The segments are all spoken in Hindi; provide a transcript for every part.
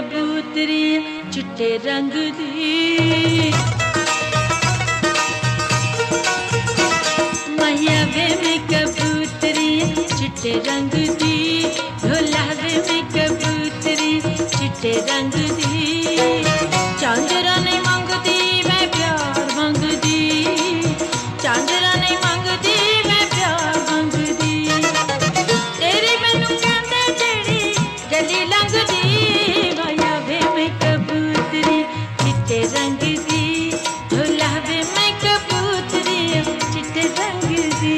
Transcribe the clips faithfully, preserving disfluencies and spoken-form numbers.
कबूतरी चिट्टे रंग दी। मैया वे में कबूतरी चिट्टे रंग दी, ढोला वे में कबूतरी चिट्टे रंग दी। चांदरा नहीं मंगदी मैं प्यार मंगदी, चांदरा नहीं मंगदी मैं प्यार मंगदी। तेरी मैनू कहंदे जेड़ी गली लंघदी, माया वे मैं कबूतरी चिट्टे रंग दी, ढोला वे मैं कबूतरी चिट्टे रंग दी।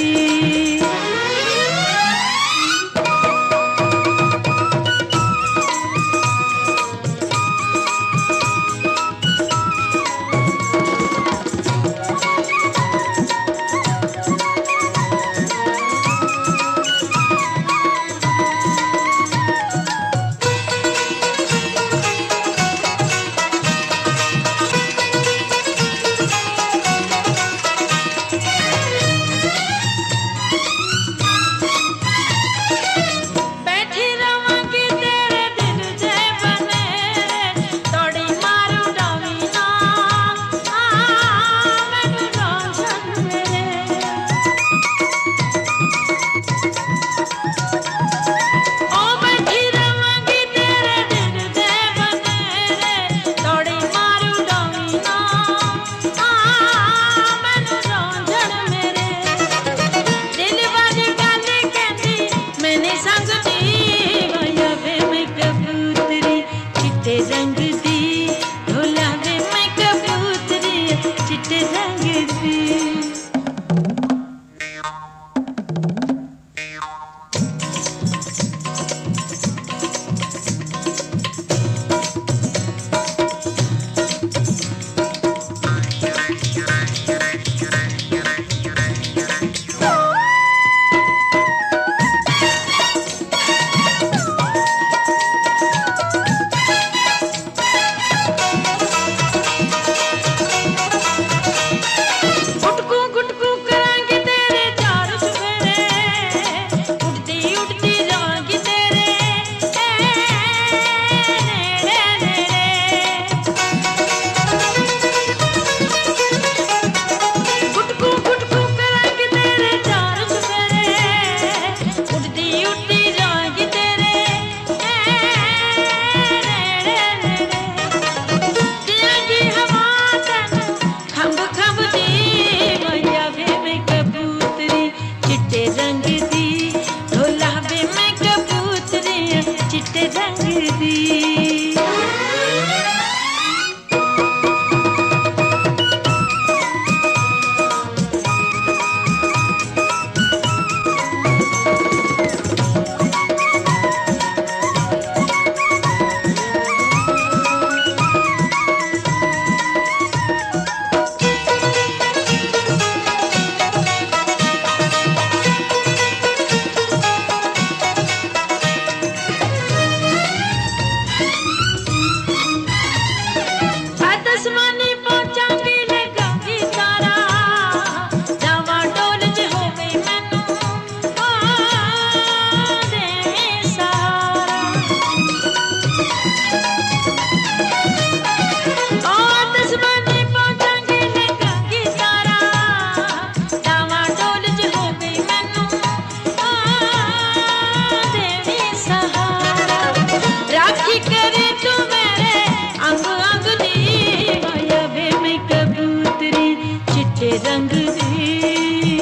रंग दी, ढोला वे मैं कबूतरी चिट्टे रंग दी। रंग दी, ढोला वे मैं कबूतरी चिट्टे रंग दी। रंग दी,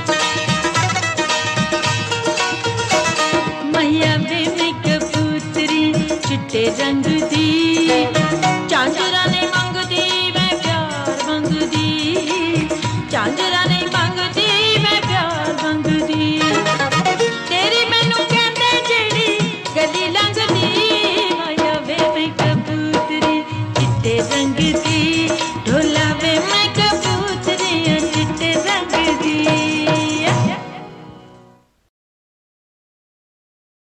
मैया वे मैं कबूतरी चिट्टे रंग दी। चांदरा